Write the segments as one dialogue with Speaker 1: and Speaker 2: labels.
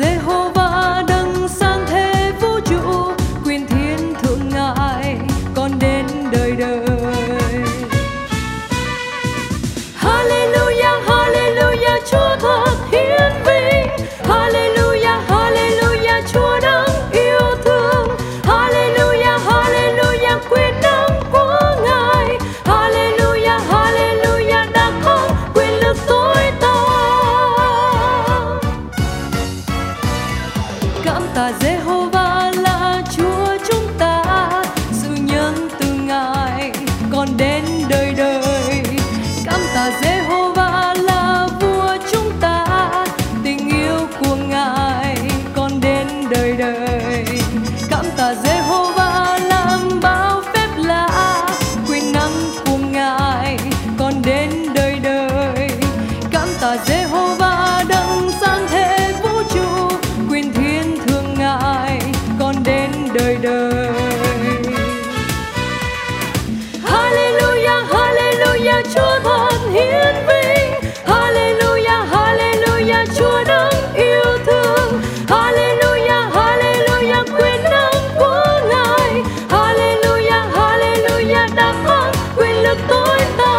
Speaker 1: Giê-hô-va đấng sáng thế vũ trụ, quyền thiên thượng ngài còn đến đời đời. Hallelujah, hallelujah, Chúa thật hiển vinh. Hallelujah, hallelujah, Chúa đấng yêu thương. Hallelujah, hallelujah, quyền năng của ngài. Hallelujah, hallelujah, đã có quyền lực tối cao. Cảm tạ Giê-hô-va là Chúa chúng ta, sự nhân từ ngài còn đến đời đời. Cảm tạ Giê-hô-va là vua chúng ta, tình yêu của ngài còn đến đời đời. Cảm tạ Giê-hô-va làm bao phép lạ, quyền năng của ngài còn đến đời đời. Cảm tạ Giê-hô-va đấng sáng thế vũ trụ, quyền thiên thượng ngài còn đến đời đời. Hallelujah, hallelujah, Chúa thật hiển vinh. Hallelujah, hallelujah, Chúa đấng yêu thương. Hallelujah, hallelujah, quyền năng của ngài. Hallelujah, hallelujah, đã có quyền lực tối cao.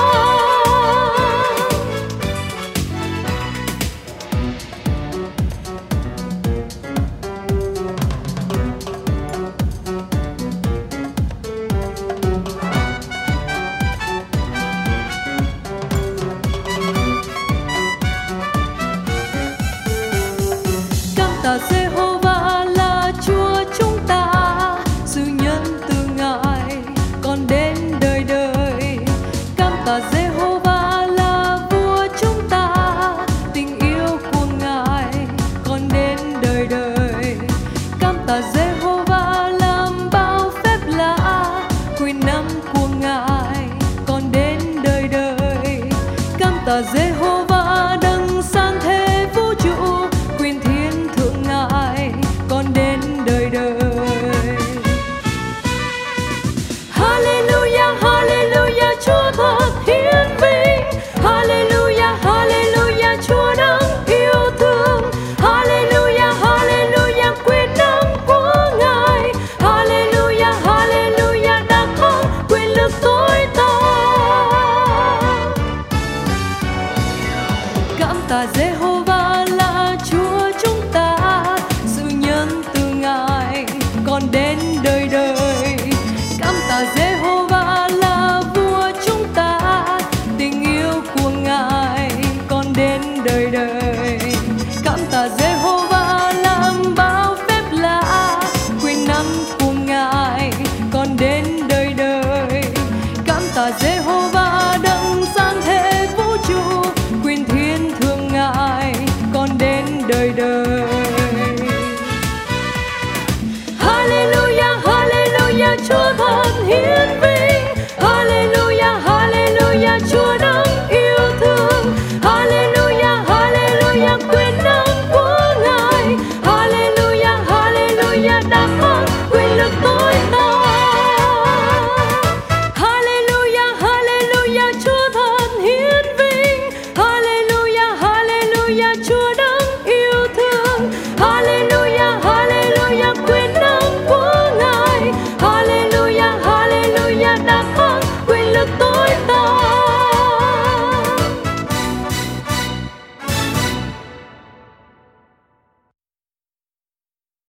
Speaker 1: Cảm tạ Giê-hô-va là Chúa chúng ta, sự nhân từ ngài còn đến đời đời. Cảm tạ Giê-hô-va là vua chúng ta, tình yêu của ngài còn đến đời đời. Cảm tạ Giê-hô-va